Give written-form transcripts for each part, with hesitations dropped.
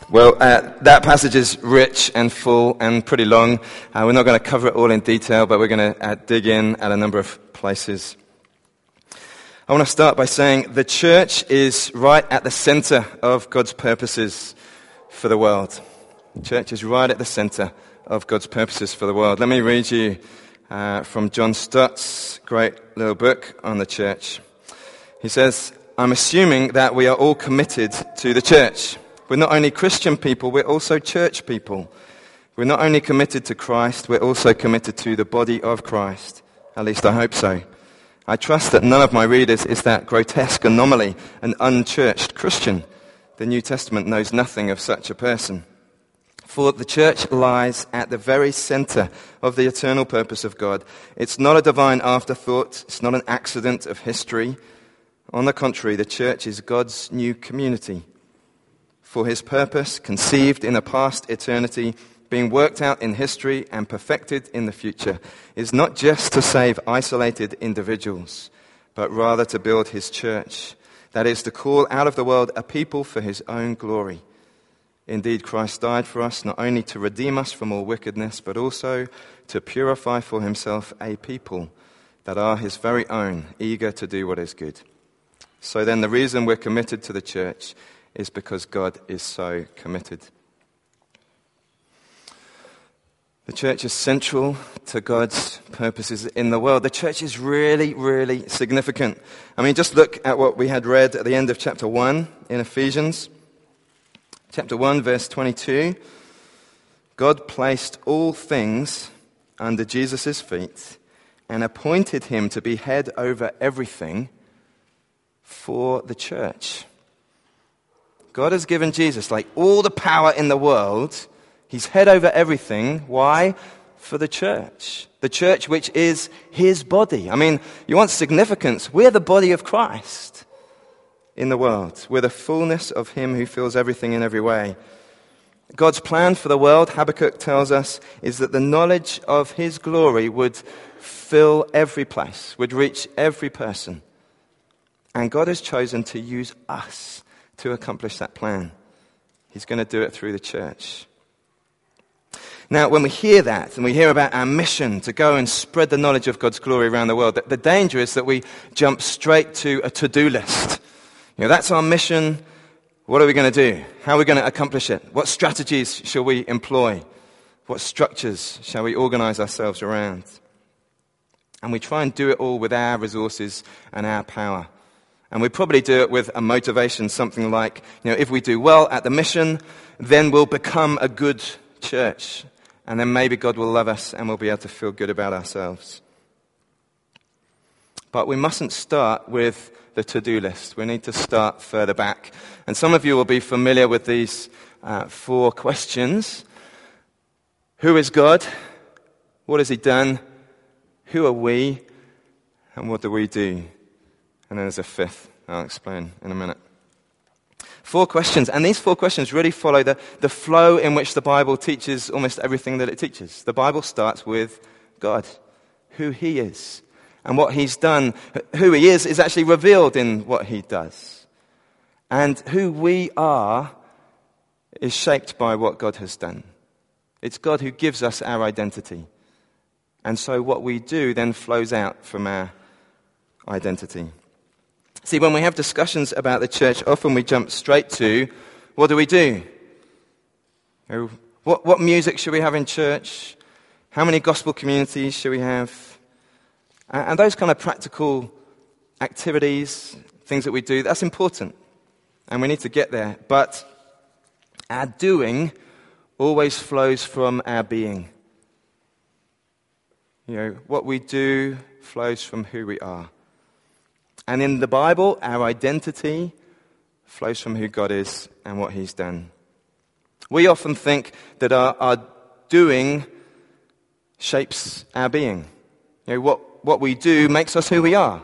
Well, that passage is rich and full and pretty long. We're not going to cover it all in detail, but we're going to dig in at a number of places. I want to start by saying the church is right at the center of God's purposes for the world. The church is right at the center of God's purposes for the world. Let me read you from John Stott's great little book on the church. He says, "I'm assuming that we are all committed to the church. We're not only Christian people, we're also church people. We're not only committed to Christ, we're also committed to the body of Christ. At least I hope so. I trust that none of my readers is that grotesque anomaly, an unchurched Christian. The New Testament knows nothing of such a person. For the church lies at the very center of the eternal purpose of God. It's not a divine afterthought. It's not an accident of history. On the contrary, the church is God's new community. For his purpose, conceived in a past eternity, being worked out in history and perfected in the future, is not just to save isolated individuals, but rather to build his church. That is, to call out of the world a people for his own glory. Indeed, Christ died for us, not only to redeem us from all wickedness, but also to purify for himself a people that are his very own, eager to do what is good. So then the reason we're committed to the church is because God is so committed." The church is central to God's purposes in the world. The church is really, really significant. I mean, just look at what we had read at the end of chapter 1 in Ephesians. Chapter 1, verse 22. God placed all things under Jesus' feet and appointed him to be head over everything for the church. God has given Jesus, like, all the power in the world. He's head over everything. Why? For the church. The church which is his body. I mean, you want significance? We're the body of Christ in the world. We're the fullness of him who fills everything in every way. God's plan for the world, Habakkuk tells us, is that the knowledge of his glory would fill every place, would reach every person. And God has chosen to use us to accomplish that plan. He's going to do it through the church. Now, when we hear that, and we hear about our mission to go and spread the knowledge of God's glory around the world, the danger is that we jump straight to a to-do list. You know, that's our mission. What are we going to do? How are we going to accomplish it? What strategies shall we employ? What structures shall we organize ourselves around? And we try and do it all with our resources and our power. And we probably do it with a motivation, something like, you know, if we do well at the mission, then we'll become a good church. And then maybe God will love us and we'll be able to feel good about ourselves. But we mustn't start with the to-do list. We need to start further back. And some of you will be familiar with these 4 questions. Who is God? What has he done? Who are we? And what do we do? And then there's a 5th. I'll explain in a minute. 4 questions. And these 4 questions really follow the flow in which the Bible teaches almost everything that it teaches. The Bible starts with God, who he is, and what he's done. Who he is actually revealed in what he does. And who we are is shaped by what God has done. It's God who gives us our identity. And so what we do then flows out from our identity. See, when we have discussions about the church, often we jump straight to, what do we do? What music should we have in church? How many gospel communities should we have? And those kind of practical activities, things that we do, that's important. And we need to get there. But our doing always flows from our being. You know, what we do flows from who we are. And in the Bible, our identity flows from who God is and what he's done. We often think that our doing shapes our being. You know, what we do makes us who we are.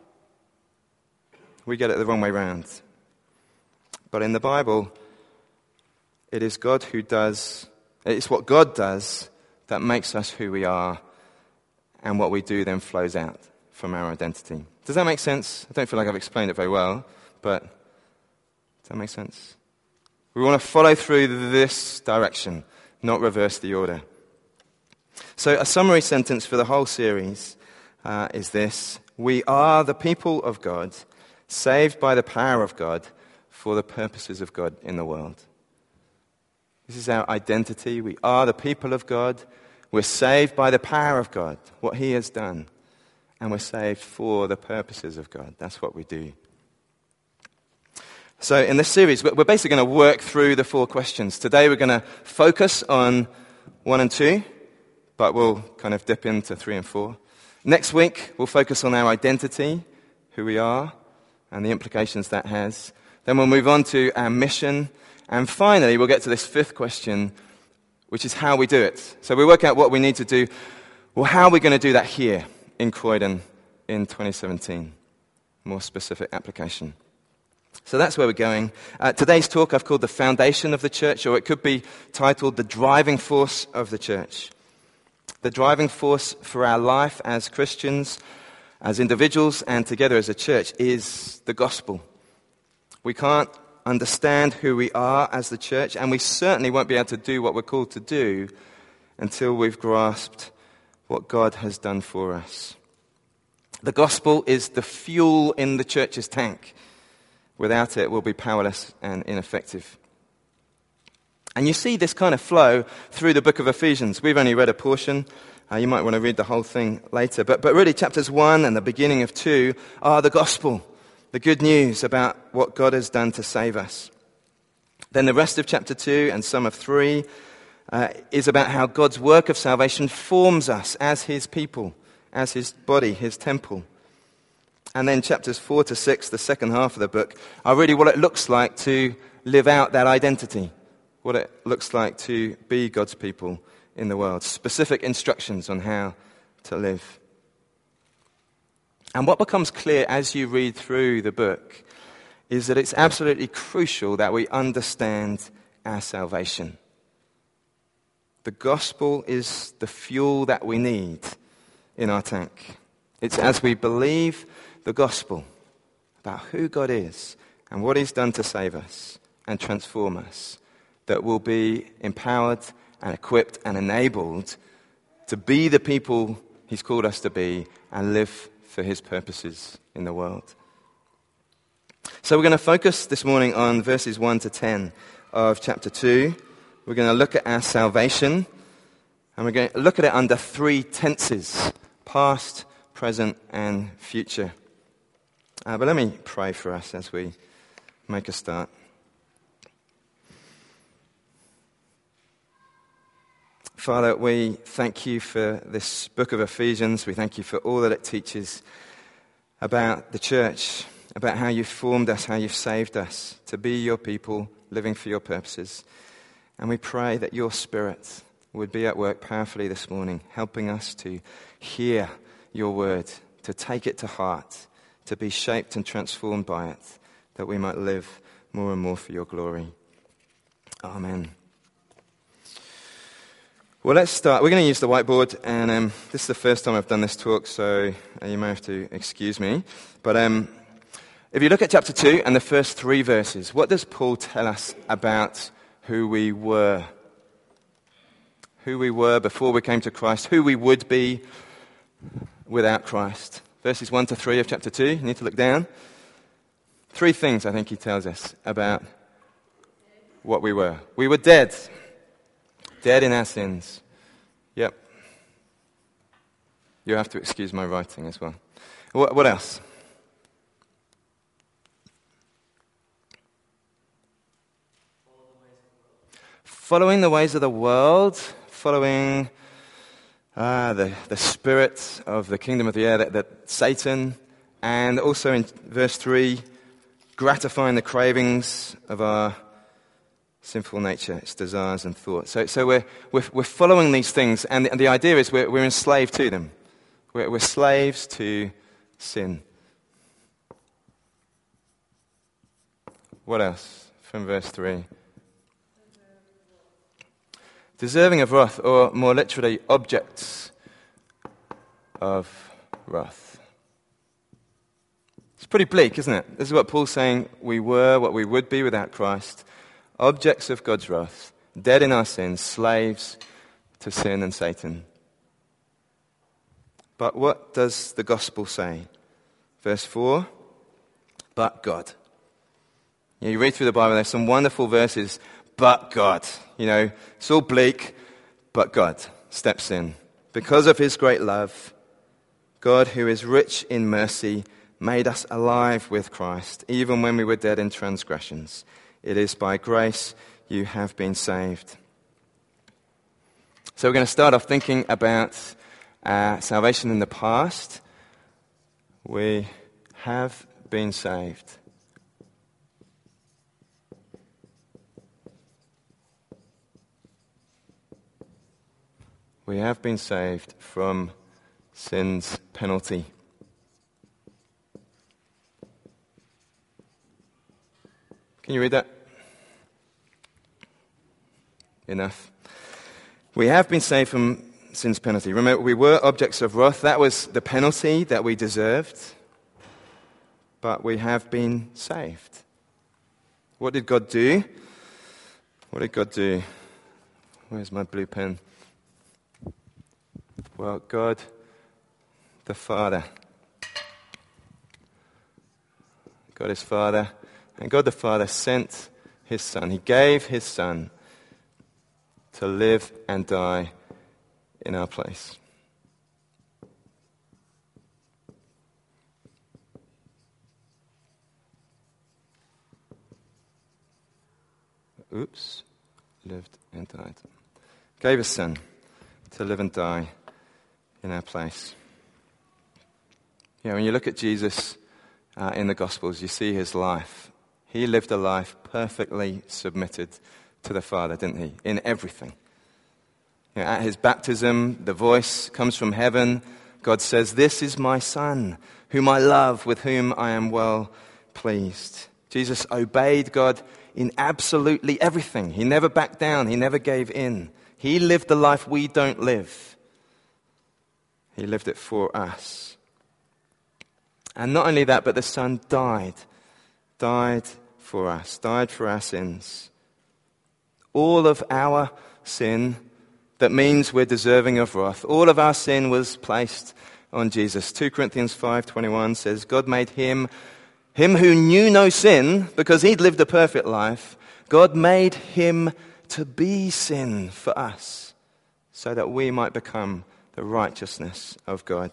We get it the wrong way round. But in the Bible, it is God who does, it's what God does that makes us who we are, and what we do then flows out from our identity. Does that make sense? I don't feel like I've explained it very well, but does that make sense? We want to follow through this direction, not reverse the order. So a summary sentence for the whole series is this: we are the people of God, saved by the power of God for the purposes of God in the world. This is our identity. We are the people of God. We're saved by the power of God, what He has done. And we're saved for the purposes of God. That's what we do. So in this series, we're basically going to work through the 4 questions. Today we're going to focus on 1 and 2, but we'll kind of dip into 3 and 4. Next week, we'll focus on our identity, who we are, and the implications that has. Then we'll move on to our mission. And finally, we'll get to this 5th question, which is how we do it. So we work out what we need to do. Well, how are we going to do that here in Croydon in 2017? More specific application. So that's where we're going. Today's talk I've called The Foundation of the Church, or it could be titled The Driving Force of the Church. The driving force for our life as Christians, as individuals, and together as a church is the gospel. We can't understand who we are as the church, and we certainly won't be able to do what we're called to do until we've grasped what God has done for us. The gospel is the fuel in the church's tank. Without it, we'll be powerless and ineffective. And you see this kind of flow through the book of Ephesians. We've only read a portion. You might want to read the whole thing later. But really, chapters 1 and the beginning of 2 are the gospel, the good news about what God has done to save us. Then the rest of chapter 2 and some of 3 is about how God's work of salvation forms us as His people, as His body, His temple. And then chapters 4 to 6, the second half of the book, are really what it looks like to live out that identity, what it looks like to be God's people in the world, specific instructions on how to live. And what becomes clear as you read through the book is that it's absolutely crucial that we understand our salvation. The gospel is the fuel that we need in our tank. It's as we believe the gospel about who God is and what He's done to save us and transform us that we'll be empowered and equipped and enabled to be the people He's called us to be and live for His purposes in the world. So we're going to focus this morning on verses 1 to 10 of chapter 2. We're going to look at our salvation, and we're going to look at it under 3 tenses: past, present, and future. But let me pray for us as we make a start. Father, we thank You for this book of Ephesians. We thank You for all that it teaches about the church, about how You've formed us, how You've saved us to be Your people, living for Your purposes. And we pray that Your Spirit would be at work powerfully this morning, helping us to hear Your word, to take it to heart, to be shaped and transformed by it, that we might live more and more for Your glory. Amen. Well, let's start. We're going to use the whiteboard, and this is the first time I've done this talk, so you may have to excuse me. But if you look at chapter 2 and the first 3 verses, what does Paul tell us about who we were? Who we were before we came to Christ, who we would be without Christ. Verses 1 to 3 of chapter 2, you need to look down. 3 things I think he tells us about what we were. We were dead. Dead in our sins. Yep. You have to excuse my writing as well. What else? Following the ways of the world. Following the spirit of the kingdom of the air, that Satan. And also in verse 3, gratifying the cravings of our sinful nature, its desires and thoughts. So we're following these things, and the idea is we're enslaved to them. We're slaves to sin. What else from verse 3? Deserving of wrath, or more literally, objects of wrath. It's pretty bleak, isn't it? This is what Paul's saying we were, what we would be without Christ. objects of God's wrath, dead in our sins, slaves to sin and Satan. But what does the gospel say? Verse 4, but God. You read through the Bible, there's some wonderful verses, but God. It's all bleak, but God steps in. Because of his great love, God, who is rich in mercy, made us alive with Christ, even when we were dead in transgressions. It is by grace you have been saved. So we're going to start off thinking about salvation in the past. We have been saved. We have been saved from sin's penalty. Can you read that? Enough. We have been saved from sin's penalty. Remember, we were objects of wrath. That was the penalty that we deserved. But we have been saved. What did God do? What did God do? Where's my blue pen? Well, God the Father. God is Father. And God the Father sent his Son. He gave his Son to live and die in our place. Lived and died. Gave his Son to live and die in our place. When you look at Jesus in the Gospels, you see his life. He lived a life perfectly submitted to the Father, didn't he? In everything. At his baptism, the voice comes from heaven. God says, "This is my Son, whom I love, with whom I am well pleased." Jesus obeyed God in absolutely everything. He never backed down. He never gave in. He lived the life we don't live. He lived it for us. And not only that, but the Son died for us, died for our sins. All of our sin, that means we're deserving of wrath, all of our sin was placed on Jesus. 2 Corinthians 5:21 says, God made him who knew no sin, because he'd lived a perfect life, God made him to be sin for us, so that we might become the righteousness of God.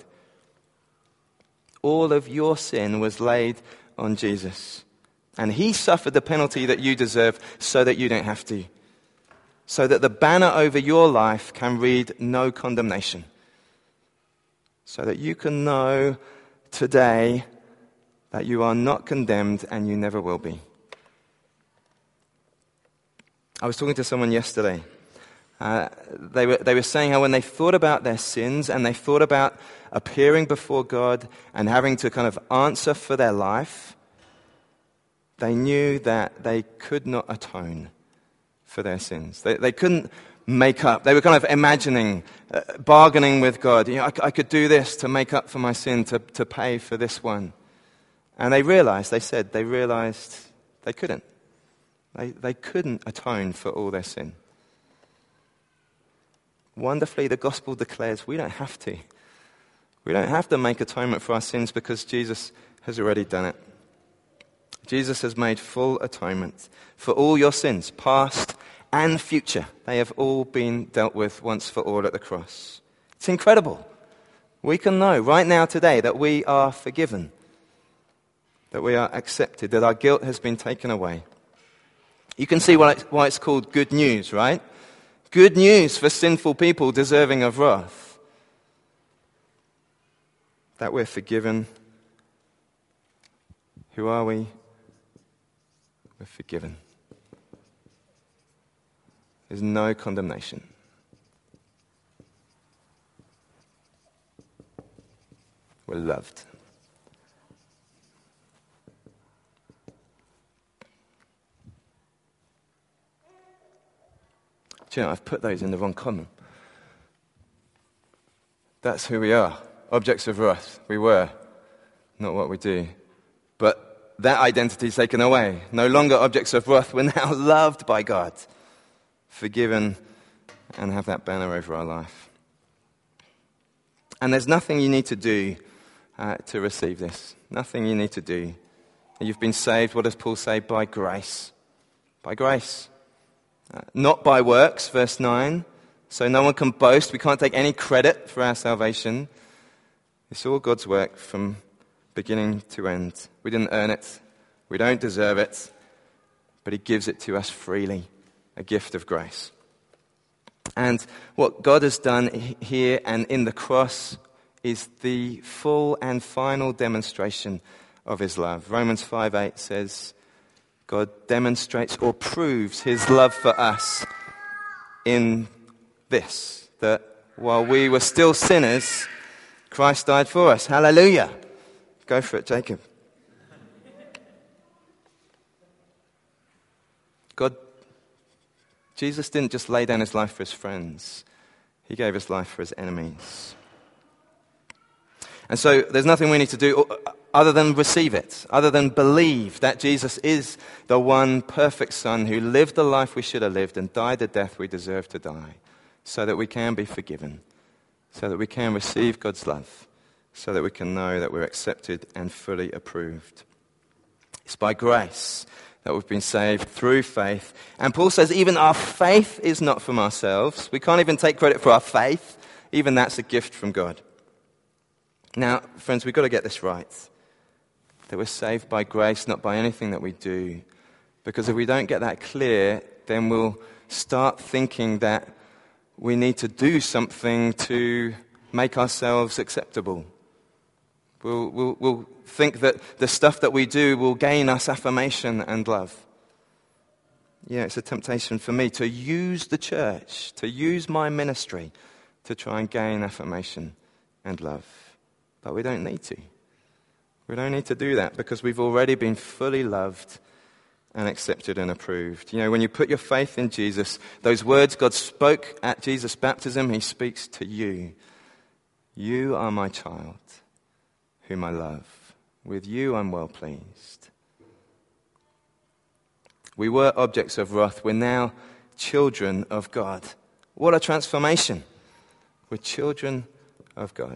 All of your sin was laid on Jesus. And he suffered the penalty that you deserve so that you don't have to. So that the banner over your life can read no condemnation. So that you can know today that you are not condemned and you never will be. I was talking to someone yesterday. They were saying how when they thought about their sins and they thought about appearing before God and having to kind of answer for their life, they knew that they could not atone for their sins. They couldn't make up. They were kind of imagining, bargaining with God. I could do this to make up for my sin, to pay for this one. And they realized they couldn't. They couldn't atone for all their sin. Wonderfully, the gospel declares we don't have to. We don't have to make atonement for our sins because Jesus has already done it. Jesus has made full atonement for all your sins, past and future. They have all been dealt with once for all at the cross. It's incredible. We can know right now today that we are forgiven, that we are accepted, that our guilt has been taken away. You can see why it's called good news, right? Good news for sinful people deserving of wrath. That we're forgiven. Who are we? We're forgiven. There's no condemnation. We're loved. Do you know, I've put those in the wrong column. That's who we are. Objects of wrath. We were, not what we do. But that identity is taken away. No longer objects of wrath. We're now loved by God, forgiven, and have that banner over our life. And there's nothing you need to do to receive this. Nothing you need to do. You've been saved, what does Paul say? By grace. By grace. Not by works, verse 9. So no one can boast. We can't take any credit for our salvation. It's all God's work from beginning to end. We didn't earn it. We don't deserve it. But he gives it to us freely. A gift of grace. And what God has done here and in the cross is the full and final demonstration of his love. Romans 5:8 says, God demonstrates or proves his love for us in this, that while we were still sinners, Christ died for us. Hallelujah. Go for it, Jacob. Jesus didn't just lay down his life for his friends. He gave his life for his enemies. And so there's nothing we need to do other than receive it, other than believe that Jesus is the one perfect Son who lived the life we should have lived and died the death we deserve to die, so that we can be forgiven, so that we can receive God's love, so that we can know that we're accepted and fully approved. It's by grace that we've been saved through faith. And Paul says even our faith is not from ourselves. We can't even take credit for our faith. Even that's a gift from God. Now, friends, we've got to get this right. That we're saved by grace, not by anything that we do. Because if we don't get that clear, then we'll start thinking that we need to do something to make ourselves acceptable. We'll think that the stuff that we do will gain us affirmation and love. Yeah, it's a temptation for me to use the church, to use my ministry to try and gain affirmation and love. But we don't need to. We don't need to do that because we've already been fully loved and accepted and approved. You know, when you put your faith in Jesus, those words God spoke at Jesus' baptism, he speaks to you. You are my child, whom I love. With you I'm well pleased. We were objects of wrath. We're now children of God. What a transformation. We're children of God.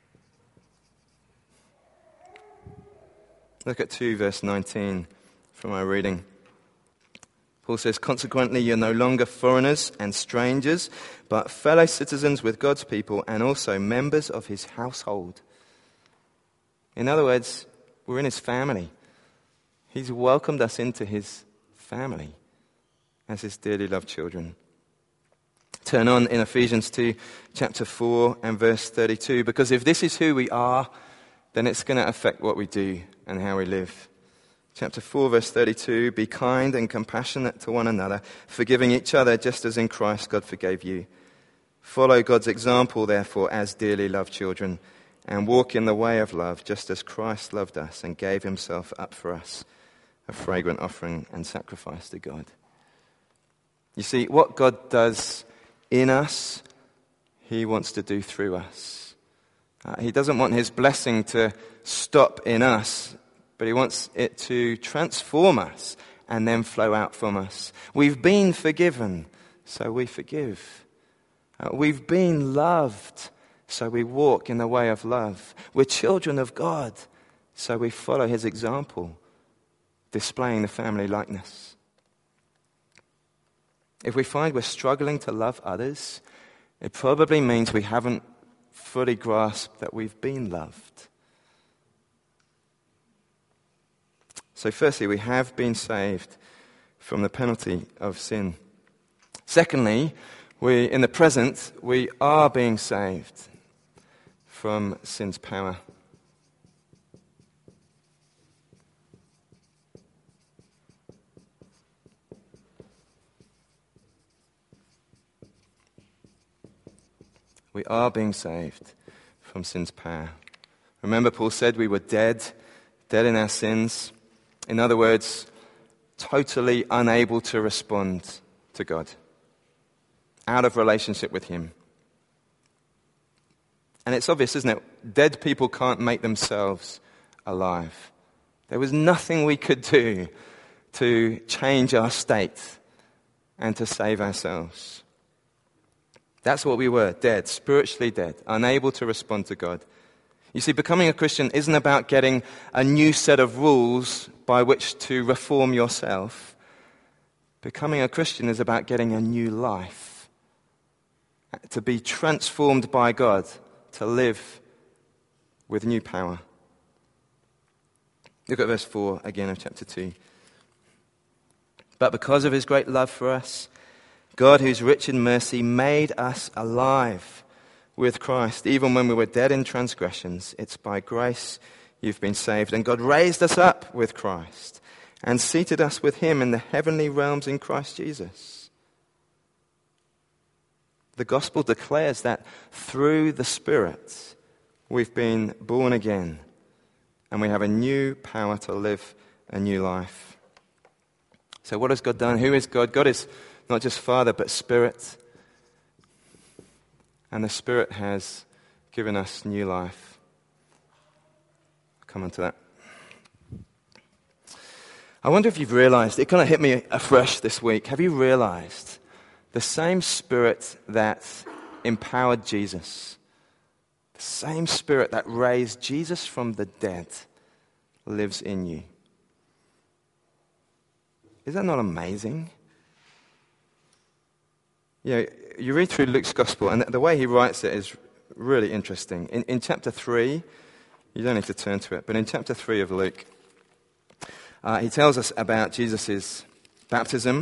Look at 2 verse 19 from our reading. Paul says, consequently you're no longer foreigners and strangers, but fellow citizens with God's people and also members of his household. In other words, we're in his family. He's welcomed us into his family as his dearly loved children. Turn on in Ephesians 2, chapter 4 and verse 32, because if this is who we are, then it's going to affect what we do and how we live. Chapter 4, verse 32, be kind and compassionate to one another, forgiving each other just as in Christ God forgave you. Follow God's example, therefore, as dearly loved children, and walk in the way of love, just as Christ loved us and gave himself up for us, a fragrant offering and sacrifice to God. You see, what God does in us, he wants to do through us. He doesn't want his blessing to stop in us, but he wants it to transform us and then flow out from us. We've been forgiven, so we forgive. We've been loved, so we walk in the way of love. We're children of God, so we follow his example, displaying the family likeness. If we find we're struggling to love others, it probably means we haven't fully grasped that we've been loved. So firstly, we have been saved from the penalty of sin. Secondly, in the present, we are being saved from sin's power. We are being saved from sin's power. Remember, Paul said we were dead in our sins. In other words, totally unable to respond to God, out of relationship with him. And it's obvious, isn't it? Dead people can't make themselves alive. There was nothing we could do to change our state and to save ourselves. That's what we were, dead, spiritually dead, unable to respond to God. You see, becoming a Christian isn't about getting a new set of rules by which to reform yourself. Becoming a Christian is about getting a new life, to be transformed by God, to live with new power. Look at verse 4 again of chapter 2. But because of his great love for us, God, who's rich in mercy, made us alive with Christ, even when we were dead in transgressions. It's by grace you've been saved. And God raised us up with Christ and seated us with him in the heavenly realms in Christ Jesus. The gospel declares that through the Spirit we've been born again and we have a new power to live a new life. So what has God done? Who is God? God is not just Father, but Spirit. And the Spirit has given us new life. I'll come on to that. I wonder if you've realized, it kind of hit me afresh this week. Have you realized the same Spirit that empowered Jesus, the same Spirit that raised Jesus from the dead, lives in you? Is that not amazing? You read through Luke's Gospel, and the way he writes it is really interesting. In chapter 3, you don't need to turn to it, but in chapter 3 of Luke, he tells us about Jesus' baptism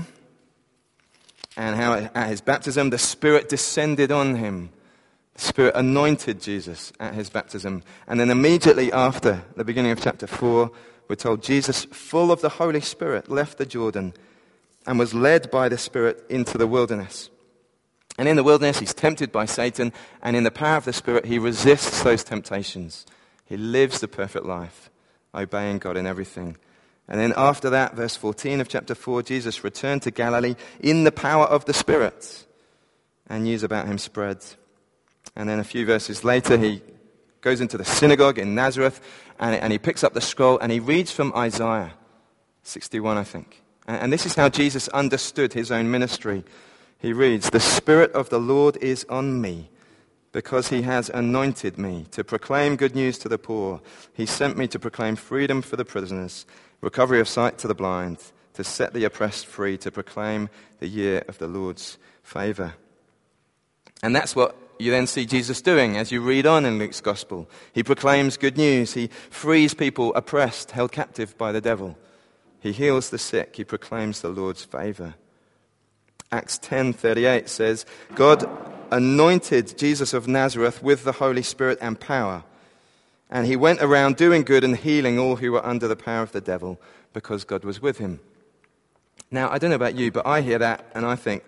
and how at his baptism the Spirit descended on him. The Spirit anointed Jesus at his baptism. And then immediately after the beginning of chapter 4, we're told Jesus, full of the Holy Spirit, left the Jordan and was led by the Spirit into the wilderness. And in the wilderness, he's tempted by Satan, and in the power of the Spirit, he resists those temptations. He lives the perfect life, obeying God in everything. And then after that, verse 14 of chapter 4, Jesus returned to Galilee in the power of the Spirit, and news about him spread. And then a few verses later, he goes into the synagogue in Nazareth, and he picks up the scroll, and he reads from Isaiah 61, I think. And this is how Jesus understood his own ministry. He reads, "The Spirit of the Lord is on me, because he has anointed me to proclaim good news to the poor. He sent me to proclaim freedom for the prisoners, recovery of sight to the blind, to set the oppressed free, to proclaim the year of the Lord's favor." And that's what you then see Jesus doing as you read on in Luke's Gospel. He proclaims good news. He frees people oppressed, held captive by the devil. He heals the sick. He proclaims the Lord's favor. Acts 10:38 says, God anointed Jesus of Nazareth with the Holy Spirit and power, and he went around doing good and healing all who were under the power of the devil, because God was with him. Now, I don't know about you, but I hear that and I think,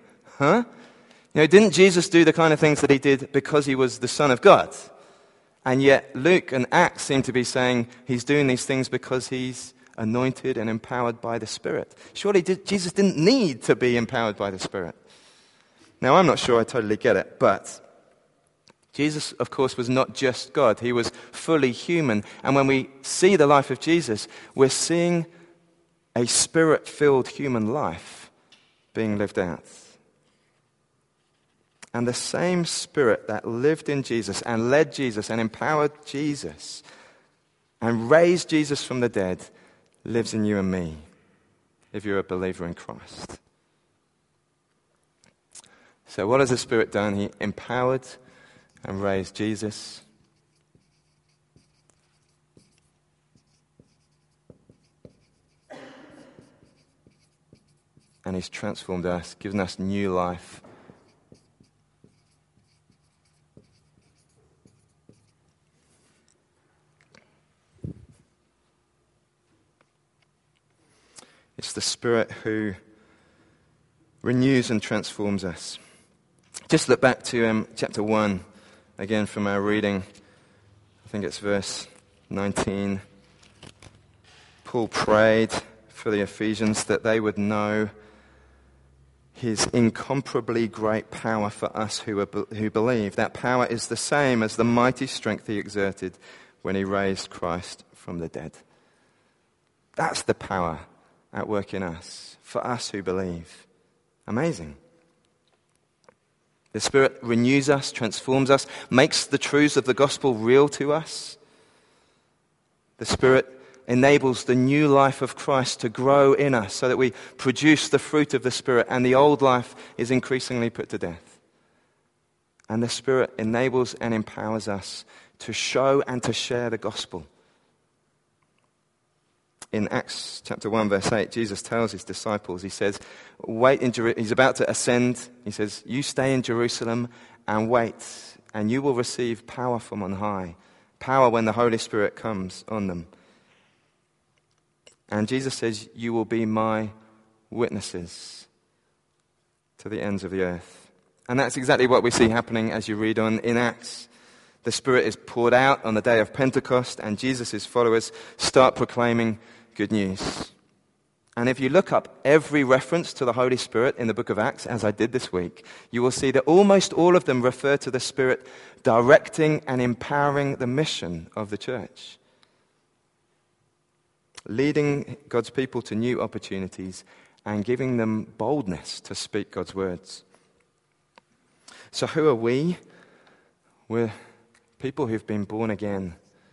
didn't Jesus do the kind of things that he did because he was the Son of God? And yet Luke and Acts seem to be saying he's doing these things because he's anointed and empowered by the Spirit. Surely Jesus didn't need to be empowered by the Spirit. Now, I'm not sure I totally get it, but Jesus, of course, was not just God. He was fully human. And when we see the life of Jesus, we're seeing a Spirit-filled human life being lived out. And the same Spirit that lived in Jesus and led Jesus and empowered Jesus and raised Jesus from the dead lives in you and me, if you're a believer in Christ. So what has the Spirit done? He empowered and raised Jesus. And he's transformed us, given us new life. It's the Spirit who renews and transforms us. Just look back to chapter 1, again from our reading. I think it's verse 19. Paul prayed for the Ephesians that they would know his incomparably great power for us who believe. That power is the same as the mighty strength he exerted when he raised Christ from the dead. That's the power at work in us, for us who believe. Amazing. The Spirit renews us, transforms us, makes the truths of the gospel real to us. The Spirit enables the new life of Christ to grow in us so that we produce the fruit of the Spirit and the old life is increasingly put to death. And the Spirit enables and empowers us to show and to share the gospel. In Acts chapter 1 verse 8, Jesus tells his disciples, he says, he's about to ascend. He says, you stay in Jerusalem and wait, and you will receive power from on high. Power when the Holy Spirit comes on them. And Jesus says, you will be my witnesses to the ends of the earth. And that's exactly what we see happening as you read on in Acts. The Spirit is poured out on the day of Pentecost, and Jesus' followers start proclaiming good news. And if you look up every reference to the Holy Spirit in the book of Acts, as I did this week, you will see that almost all of them refer to the Spirit directing and empowering the mission of the church, leading God's people to new opportunities and giving them boldness to speak God's words. So who are we? We're people who've been born again,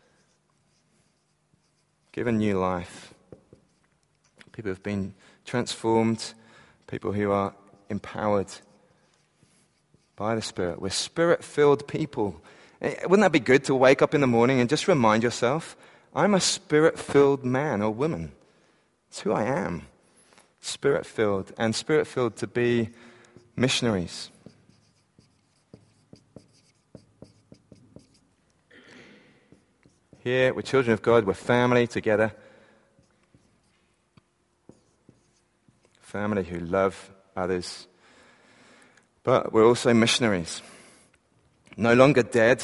given new life. People who've been transformed, people who are empowered by the Spirit. We're Spirit-filled people. Wouldn't that be good to wake up in the morning and just remind yourself, I'm a Spirit-filled man or woman. It's who I am. Spirit-filled, and Spirit-filled to be missionaries. Here, we're children of God, we're family together. Family who love others. But we're also missionaries. No longer dead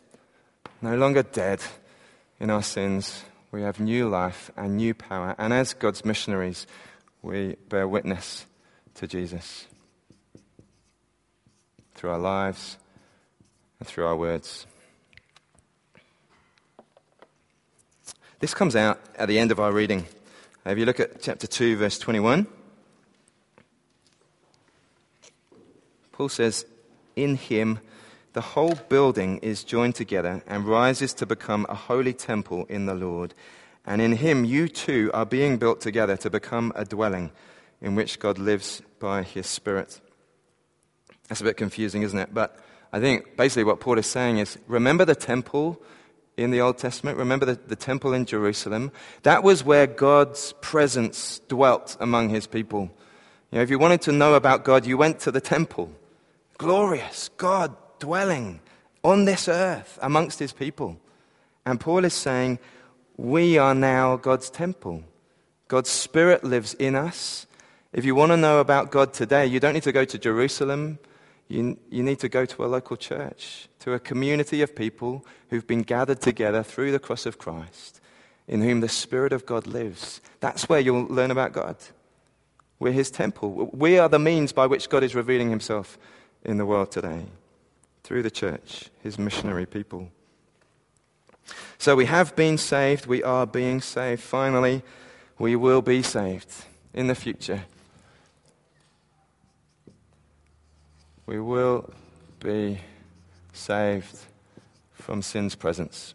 in our sins. We have new life and new power. And as God's missionaries, we bear witness to Jesus through our lives and through our words. This comes out at the end of our reading. If you look at chapter 2, verse 21, Paul says, in him the whole building is joined together and rises to become a holy temple in the Lord. And in him you too are being built together to become a dwelling in which God lives by his Spirit. That's a bit confusing, isn't it? But I think basically what Paul is saying is, remember the temple in the Old Testament? Remember the temple in Jerusalem? That was where God's presence dwelt among his people. You know, if you wanted to know about God, you went to the temple. Glorious God dwelling on this earth amongst his people. And Paul is saying, we are now God's temple. God's Spirit lives in us. If you want to know about God today, you don't need to go to Jerusalem. You need to go to a local church, to a community of people who've been gathered together through the cross of Christ, in whom the Spirit of God lives. That's where you'll learn about God. We're his temple. We are the means by which God is revealing himself in the world today, through the church, his missionary people. So we have been saved, we are being saved. Finally, we will be saved in the future. We will be saved from sin's presence.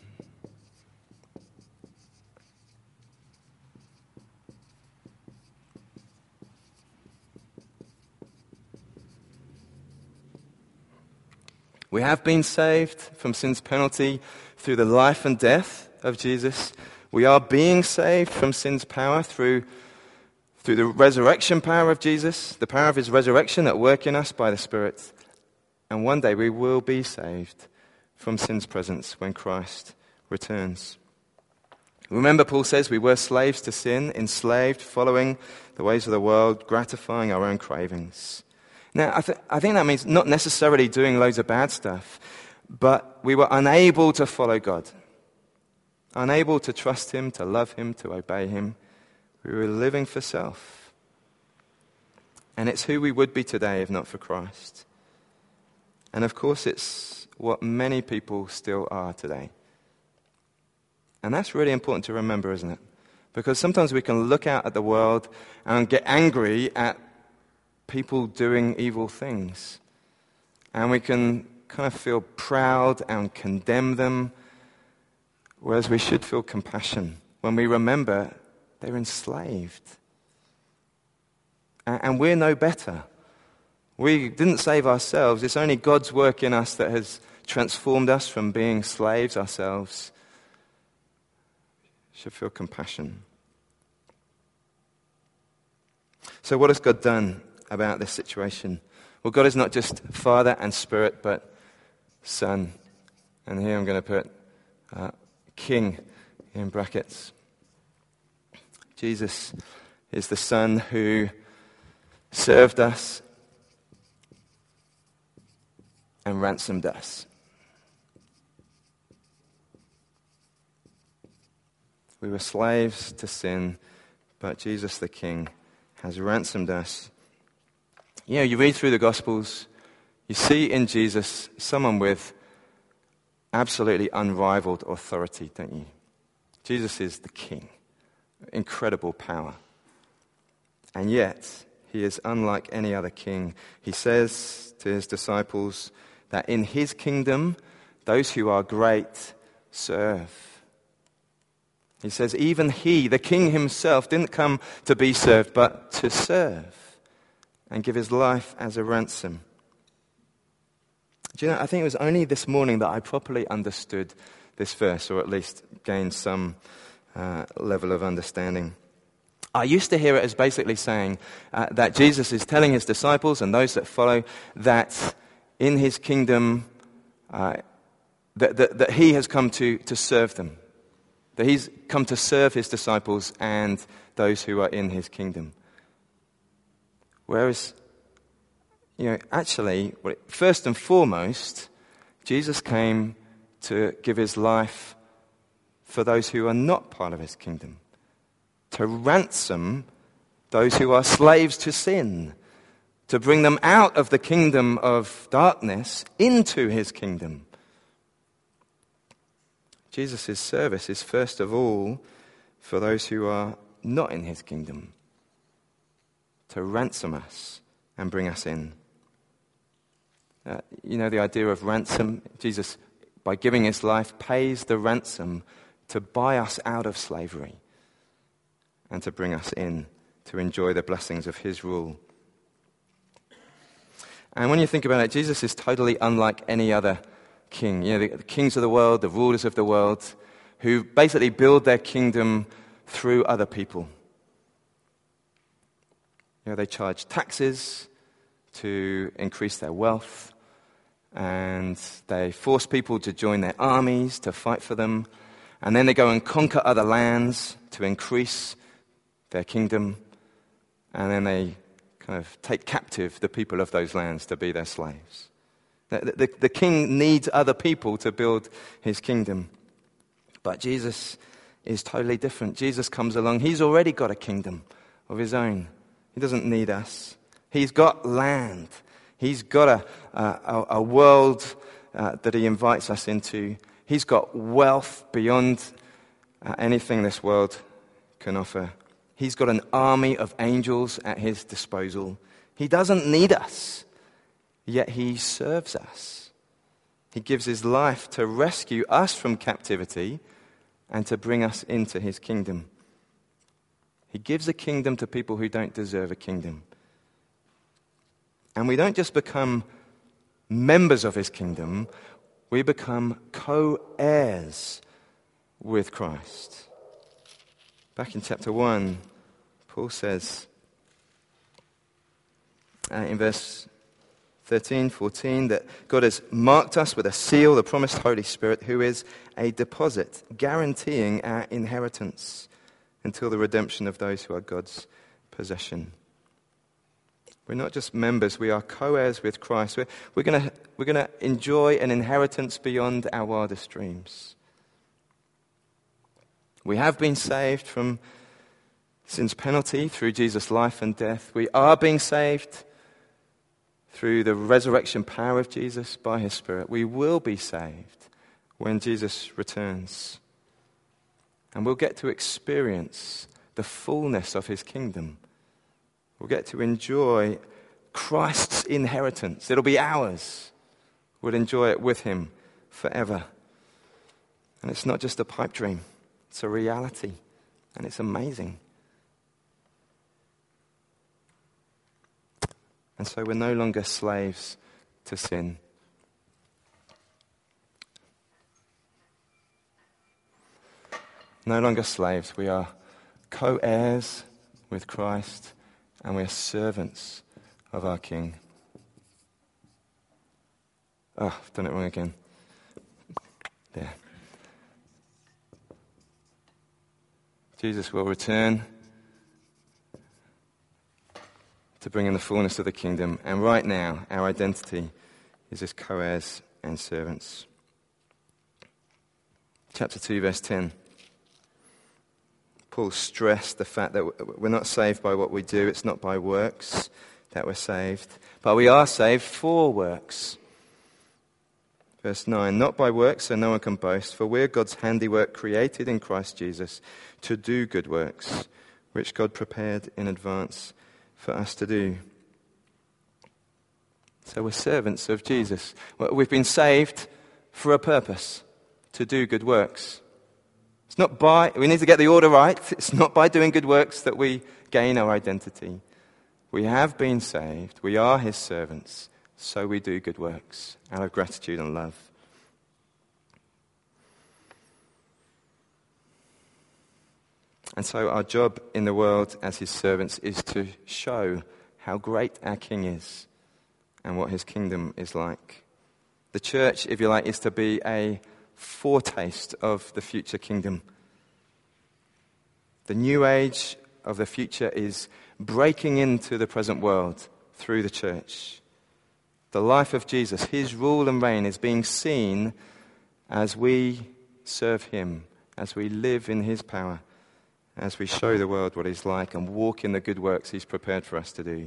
We have been saved from sin's penalty through the life and death of Jesus. We are being saved from sin's power through the resurrection power of Jesus, the power of his resurrection at work in us by the Spirit. And one day we will be saved from sin's presence when Christ returns. Remember, Paul says we were slaves to sin, enslaved, following the ways of the world, gratifying our own cravings. Now, I think that means not necessarily doing loads of bad stuff, but we were unable to follow God, unable to trust him, to love him, to obey him. We were living for self. And it's who we would be today if not for Christ. And of course, it's what many people still are today. And that's really important to remember, isn't it? Because sometimes we can look out at the world and get angry at people doing evil things. And we can kind of feel proud and condemn them, whereas we should feel compassion when we remember they're enslaved. And we're no better. We didn't save ourselves. It's only God's work in us that has transformed us from being slaves ourselves. We should feel compassion. So what has God done about this situation? Well, God is not just Father and Spirit, but Son. And here I'm going to put King in brackets. Jesus is the Son who served us and ransomed us. We were slaves to sin, but Jesus the King has ransomed us. You know, you read through the Gospels, you see in Jesus someone with absolutely unrivaled authority, don't you? Jesus is the King, incredible power. And yet, he is unlike any other king. He says to his disciples that in his kingdom, those who are great serve. He says even he, the king himself, didn't come to be served, but to serve and give his life as a ransom. Do you know, I think it was only this morning that I properly understood this verse, or at least gained some level of understanding. I used to hear it as basically saying that Jesus is telling his disciples and those that follow that in his kingdom, that he has come to serve them. That he's come to serve his disciples and those who are in his kingdom. Whereas, you know, actually, first and foremost, Jesus came to give his life for those who are not part of his kingdom. To ransom those who are slaves to sin. To bring them out of the kingdom of darkness into his kingdom. Jesus' service is first of all for those who are not in his kingdom. To ransom us and bring us in. You know the idea of ransom? Jesus, by giving his life, pays the ransom to buy us out of slavery and to bring us in to enjoy the blessings of his rule. And when you think about it, Jesus is totally unlike any other king. You know, the kings of the world, the rulers of the world, who basically build their kingdom through other people. You know, they charge taxes to increase their wealth, and they force people to join their armies to fight for them, and then they go and conquer other lands to increase their kingdom, and then they kind of take captive the people of those lands to be their slaves. The king needs other people to build his kingdom. But Jesus is totally different. Jesus comes along. He's already got a kingdom of his own. He doesn't need us. He's got land. He's got a world that he invites us into. He's got wealth beyond anything this world can offer. He's got an army of angels at his disposal. He doesn't need us, yet he serves us. He gives his life to rescue us from captivity and to bring us into his kingdom. He gives a kingdom to people who don't deserve a kingdom. And we don't just become members of his kingdom, we become co-heirs with Christ. Back in chapter 1, Paul says in verse 13, 14, that God has marked us with a seal, the promised Holy Spirit, who is a deposit, guaranteeing our inheritance until the redemption of those who are God's possession. We're not just members, we are co-heirs with Christ. We're going to enjoy an inheritance beyond our wildest dreams. We have been saved from sin's penalty through Jesus' life and death. We are being saved through the resurrection power of Jesus by his Spirit. We will be saved when Jesus returns. And we'll get to experience the fullness of his kingdom. We'll get to enjoy Christ's inheritance. It'll be ours. We'll enjoy it with him forever. And it's not just a pipe dream. It's a reality. And it's amazing. And so we're no longer slaves to sin. No longer slaves. We are co-heirs with Christ, and we are servants of our King. Oh, I've done it wrong again. There. Jesus will return to bring in the fullness of the kingdom. And right now, our identity is as co-heirs and servants. Chapter 2, verse 10. Paul stressed the fact that we're not saved by what we do. It's not by works that we're saved. But we are saved for works. Verse 9, not by works so no one can boast, for we're God's handiwork created in Christ Jesus to do good works, which God prepared in advance for us to do. So we're servants of Jesus. We've been saved for a purpose, to do good works. It's not by, we need to get the order right. It's not by doing good works that we gain our identity. We have been saved. We are his servants. So we do good works out of gratitude and love. And so our job in the world as his servants is to show how great our King is and what his kingdom is like. The church, if you like, is to be a foretaste of the future kingdom. The new age of the future is breaking into the present world through the church. The life of Jesus, his rule and reign, is being seen as we serve him, as we live in his power, as we show the world what he's like and walk in the good works he's prepared for us to do.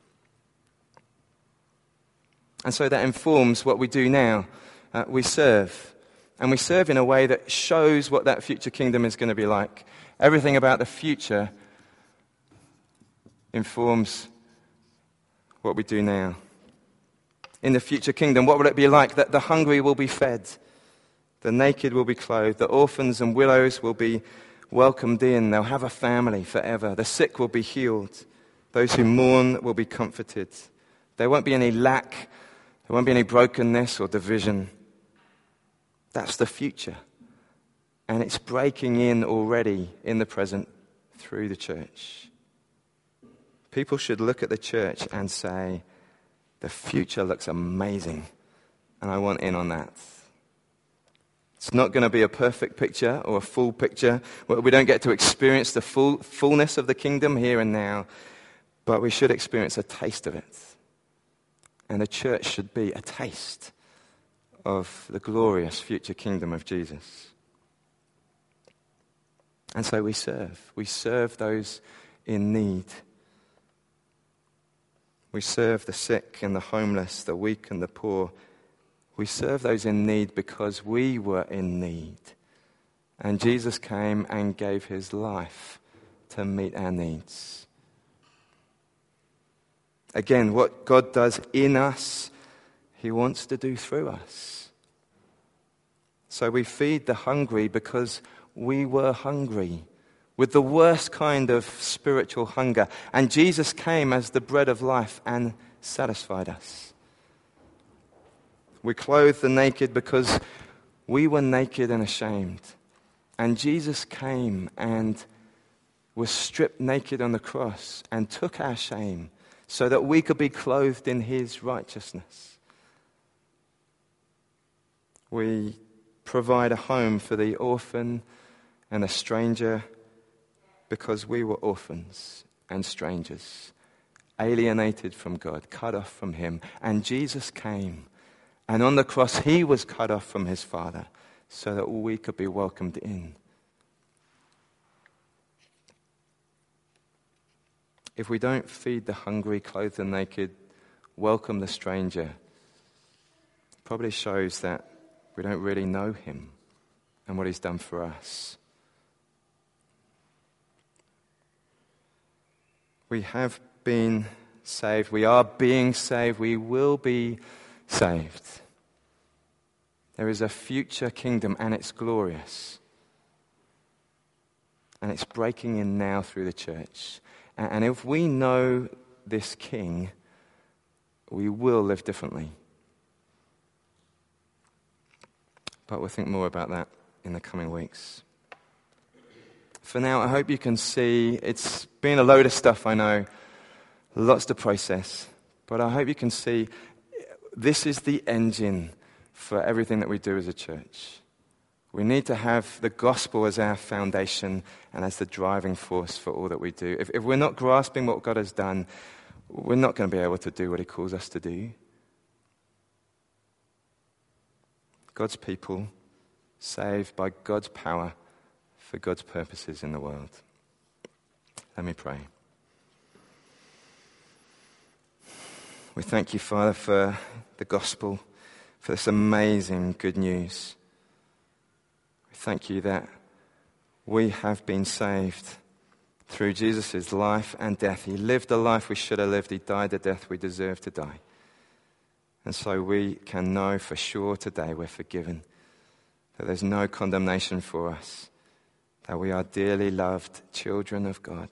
And so that informs what we do now. We serve. And we serve in a way that shows what that future kingdom is going to be like. Everything about the future informs what we do now. In the future kingdom, what will it be like? That the hungry will be fed, the naked will be clothed, the orphans and widows will be welcomed in. They'll have a family forever. The sick will be healed. Those who mourn will be comforted. There won't be any lack. There won't be any brokenness or division. That's the future. And it's breaking in already in the present through the church. People should look at the church and say, the future looks amazing, and I want in on that. It's not going to be a perfect picture or a full picture. We don't get to experience the fullness of the kingdom here and now, but we should experience a taste of it. And the church should be a taste of the glorious future kingdom of Jesus. And so we serve. We serve those in need. We serve the sick and the homeless, the weak and the poor. We serve those in need because we were in need. And Jesus came and gave his life to meet our needs. Again, what God does in us, he wants to do through us. So we feed the hungry because we were hungry, with the worst kind of spiritual hunger. And Jesus came as the bread of life and satisfied us. We clothe the naked because we were naked and ashamed. And Jesus came and was stripped naked on the cross and took our shame so that we could be clothed in his righteousness. We provide a home for the orphan and the stranger because we were orphans and strangers, alienated from God, cut off from him. And Jesus came, and on the cross he was cut off from his Father so that we could be welcomed in. If we don't feed the hungry, clothe the naked, welcome the stranger, it probably shows that we don't really know him and what he's done for us. We have been saved. We are being saved. We will be saved. There is a future kingdom, and it's glorious. And it's breaking in now through the church. And if we know this King, we will live differently. But we'll think more about that in the coming weeks. For now, I hope you can see, it's been a load of stuff, I know, lots to process. But I hope you can see this is the engine for everything that we do as a church. We need to have the gospel as our foundation and as the driving force for all that we do. If we're not grasping what God has done, we're not going to be able to do what he calls us to do. God's people saved by God's power for God's purposes in the world. Let me pray. We thank you, Father, for the gospel, for this amazing good news. We thank you that we have been saved through Jesus' life and death. He lived the life we should have lived. He died the death we deserve to die. And so we can know for sure today we're forgiven, that there's no condemnation for us, that we are dearly loved children of God.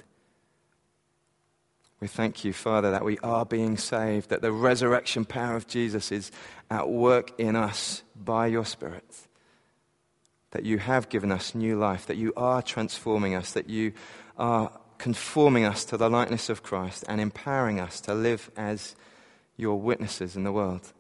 We thank you, Father, that we are being saved, that the resurrection power of Jesus is at work in us by your Spirit, that you have given us new life, that you are transforming us, that you are conforming us to the likeness of Christ and empowering us to live as your witnesses in the world.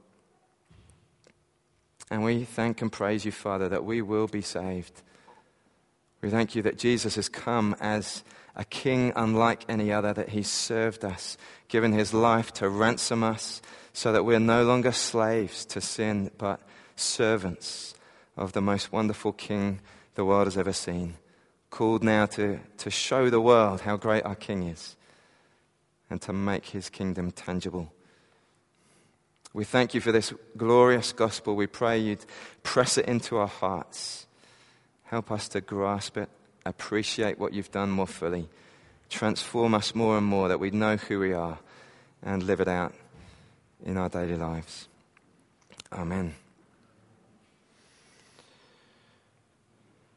And we thank and praise you, Father, that we will be saved. We thank you that Jesus has come as a king unlike any other, that he served us, given his life to ransom us, so that we're no longer slaves to sin, but servants of the most wonderful king the world has ever seen, called now to show the world how great our king is and to make his kingdom tangible. We thank you for this glorious gospel. We pray you'd press it into our hearts. Help us to grasp it, appreciate what you've done more fully. Transform us more and more, that we know who we are and live it out in our daily lives. Amen.